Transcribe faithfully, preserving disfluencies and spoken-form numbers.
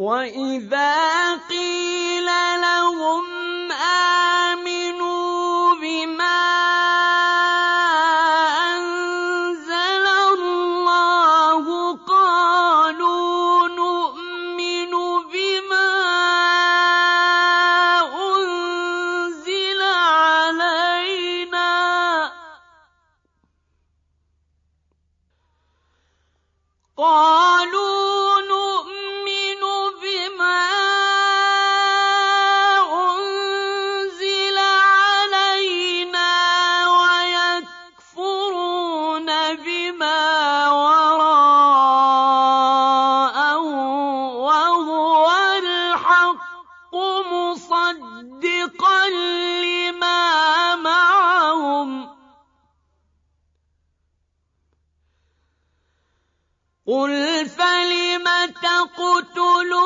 وَإِذَا قِيلَ لَهُمْ آمِنُوا بِمَا أَنزَلَ اللَّهُ قَالُوا نُؤْمِنُ بِمَا أُنزِلَ عَلَيْنَا قَالُوا مُصَدِّقًا لِّمَا مَعَهُمْ ۗ قُلْ فَلِمَ تَقْتُلُونَ